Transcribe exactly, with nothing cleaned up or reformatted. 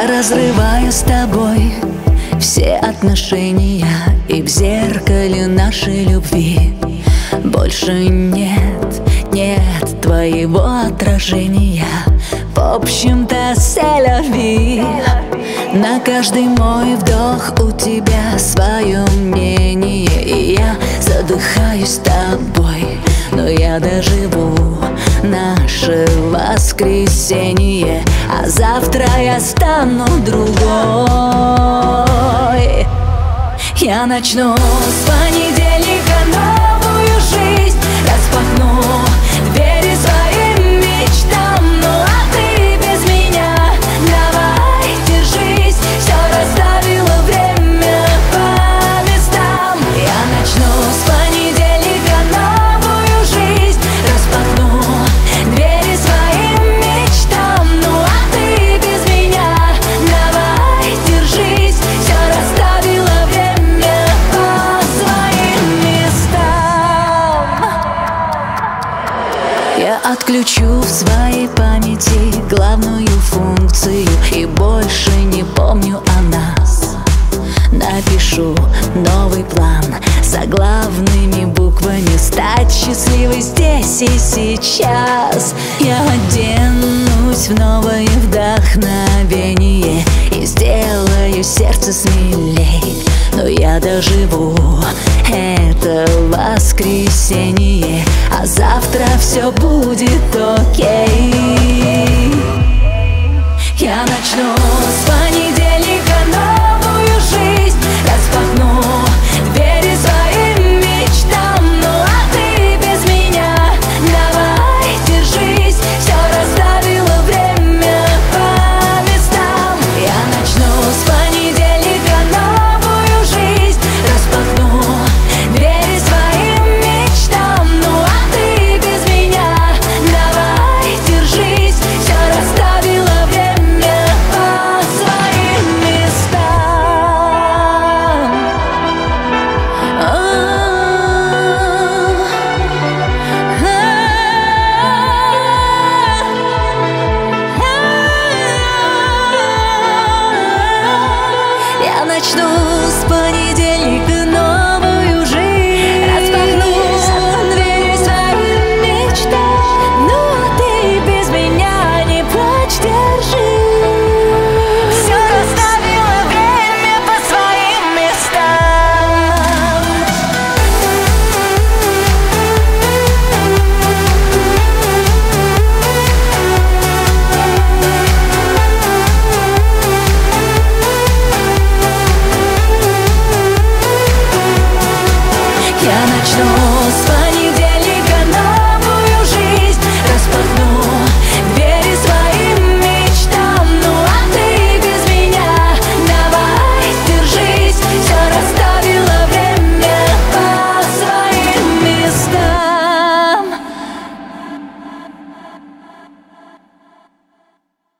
Я разрываю с тобой все отношения, и в зеркале нашей любви больше нет, нет твоего отражения. В общем-то, селяви. На каждый мой вдох у тебя свое мнение, и я задыхаюсь тобой, но я доживу наше воскресенье, а завтра я стану другой. Я начну с понедельника новую жизнь, распахну двери своим мечтам. Ну а ты без меня давай держись, все расставила время по местам. Я начну с понедельника новую жизнь, распахну двери своим мечтам. Ну а ты без меня давай держись, все расставила время по своим местам. Я отключу в своей памяти главную функцию и больше не помню о нас. Напишу новый план заглавными буквами: стать счастливой здесь и сейчас. Я оденусь в новое вдохновение и сделаю сердце смелей, но я доживу это воскресенье, а завтра все будет окей. Я начну с понедельника новую жизнь, распахну двери своим мечтам. Ну а ты без меня давай держись, все расставила время по местам. Я начну с понедельника новую жизнь, распахну двери своим мечтам. Ну а ты без меня давай держись, все расставила время по своим местам. Я начну с понедельника новую жизнь, распахну двери своим мечтам. Ну а ты без меня не плачь, держи, все расставила время по своим местам. Я начну с понедельника